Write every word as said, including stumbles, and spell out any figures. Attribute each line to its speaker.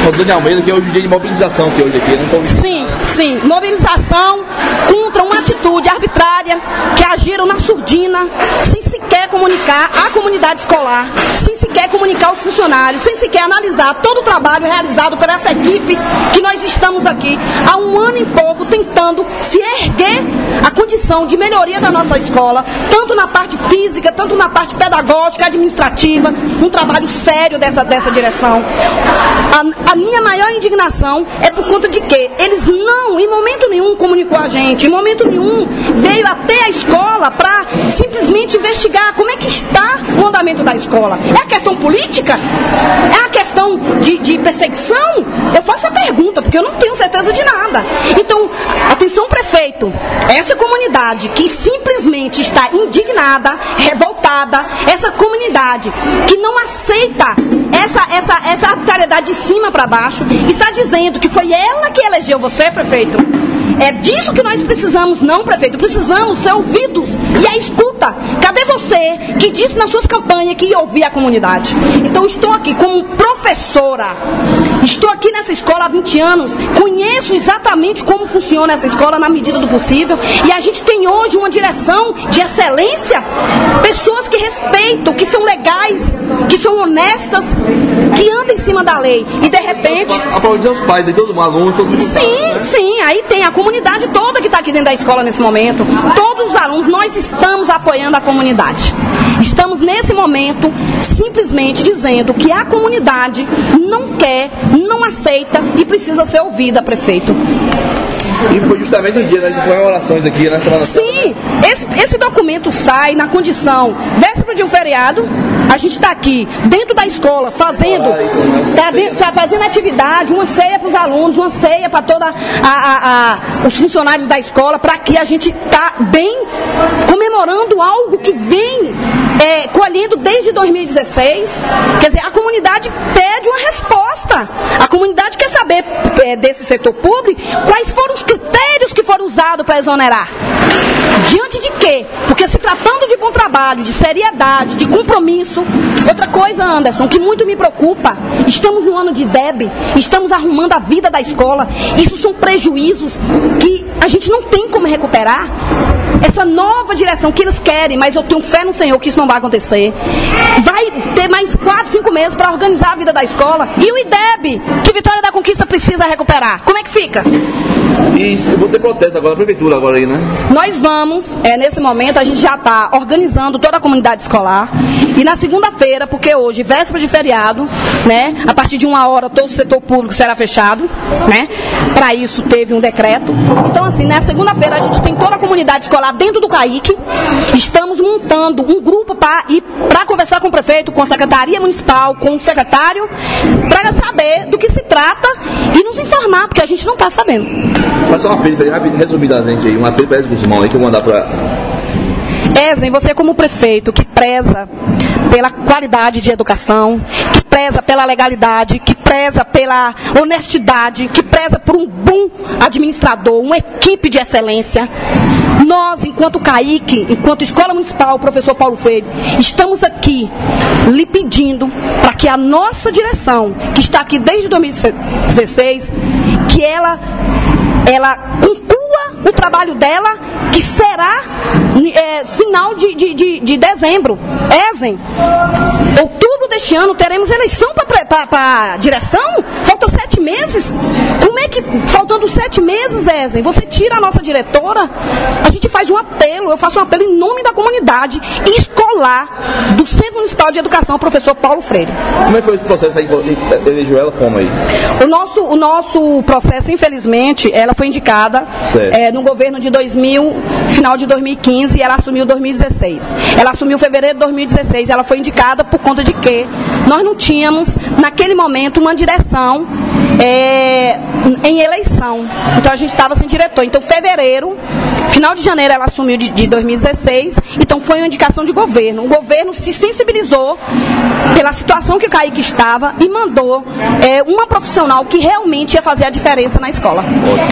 Speaker 1: com o Dani Almeida, que é hoje o dia de mobilização que hoje aqui, não tô ouvindo.
Speaker 2: Sim, sim, mobilização contra uma atitude arbitrária que agiram na surdina, sem sequer comunicar a comunidade escolar, sem sequer comunicar os funcionários, sem sequer analisar todo o trabalho realizado por essa equipe que nós estamos aqui há um ano e pouco tentando se erguer a condição de melhoria da nossa escola, tanto na parte física, tanto na parte pedagógica, administrativa, um trabalho sério dessa, dessa direção. A, a minha maior indignação é por conta de que eles não, em momento nenhum, comunicou a gente, em momento nenhum veio até a escola para simplesmente investigar como é que está o andamento da escola. É a questão política? É a questão de, de perseguição? Eu faço a pergunta, porque eu não tenho certeza de nada. Então, atenção, prefeito, essa comunidade que simplesmente está indignada, revoltada, essa comunidade que não aceita essa, essa, essa arbitrariedade de cima para baixo, está dizendo que foi ela que elegeu você, prefeito. É disso que nós precisamos, não, prefeito. Precisamos ser ouvidos e a escuta. Cadê você que disse nas suas campanhas que ia ouvir a comunidade? Então, estou aqui como professora. Estou aqui nessa escola há vinte anos. Conheço exatamente como funciona essa escola na medida do possível. E a gente tem hoje uma direção de excelência. Pessoas que respeitam, que são legais, que são honestas, que andam em cima da lei. E, de repente...
Speaker 1: Aplaudir os pais, aí, todo mundo, aluno, todo mundo.
Speaker 2: Sim, né? Sim. Aí tem a comunidade toda que está aqui dentro da escola nesse momento. Todos os alunos, nós estamos apoiando a comunidade. Estamos nesse momento simplesmente dizendo que a comunidade não quer, não aceita e precisa ser ouvida, prefeito.
Speaker 1: E foi justamente no dia, né, de comemorações aqui na Semana Santa.
Speaker 2: Sim, esse, esse documento sai na condição véspera de um feriado. A gente está aqui dentro da escola fazendo, tá, fazendo atividade, uma ceia para os alunos, uma ceia para todos os funcionários da escola, para que a gente está bem comemorando algo que vem é, colhendo desde dois mil e dezesseis. Quer dizer, a comunidade pede uma resposta. A comunidade quer saber é, desse setor público quais foram os critérios que foram usados para exonerar. Diante de quê? Porque se tratando de bom trabalho, de seriedade, de compromisso. Outra coisa, Anderson, que muito me preocupa, estamos no ano de D E B, estamos arrumando a vida da escola. Isso são prejuízos que a gente não tem como recuperar. Essa nova direção que eles querem, mas eu tenho fé no Senhor que isso não vai acontecer. Vai ter mais quatro, cinco meses para organizar a vida da escola. E o I D E B, que Vitória da Conquista precisa recuperar. Como é que fica?
Speaker 1: Isso, eu vou ter protesto agora, a prefeitura agora aí, né?
Speaker 2: Nós vamos, é, nesse momento, a gente já está organizando toda a comunidade escolar. E na segunda-feira, porque hoje, véspera de feriado, né? A partir de uma hora, todo o setor público será fechado, né? Para isso, teve um decreto. Então, assim, na segunda-feira, a gente tem toda a comunidade escolar dentro do CAIC. Estamos montando um grupo para ir para conversar com o prefeito, com a Secretaria Municipal, com o secretário, para saber do que se trata e nos informar, porque a gente não está sabendo.
Speaker 1: Faça um apelo rápido, resumidamente aí, um apelo para Esdras Guzmão aí que eu vou mandar para...
Speaker 2: Ezen, você como prefeito que preza pela qualidade de educação, que preza pela legalidade, que preza pela honestidade, que preza por um bom administrador, uma equipe de excelência, nós, enquanto CAIC, enquanto Escola Municipal, professor Paulo Freire, estamos aqui lhe pedindo para que a nossa direção, que está aqui desde dois mil e dezesseis, que ela, ela conclua o trabalho dela, que será é, final de, de, de, de dezembro. Ezen, outubro deste ano teremos eleição para a direção? Faltam sete meses? Como é que, faltando sete meses, Ezen, você tira a nossa diretora? A gente faz um apelo, eu faço um apelo em nome da comunidade escolar do Centro Municipal de Educação, professor Paulo Freire.
Speaker 1: Como é que foi esse processo? Elegeu ela como aí?
Speaker 2: O nosso, o nosso processo, infelizmente, ela foi indicada é, no governo de dois mil, final de dois mil e quinze, e ela assumiu dois mil e dezesseis. Ela assumiu em fevereiro de dois mil e dezesseis. Ela foi indicada por conta de que nós não tínhamos, naquele momento, uma direção é, em eleição. Então, a gente estava sem diretor. Então, fevereiro, final de janeiro, ela assumiu de, de dois mil e dezesseis. Então, foi uma indicação de governo. O governo se sensibilizou pela situação que o CAIC estava e mandou é, uma profissional que realmente ia fazer a diferença na escola.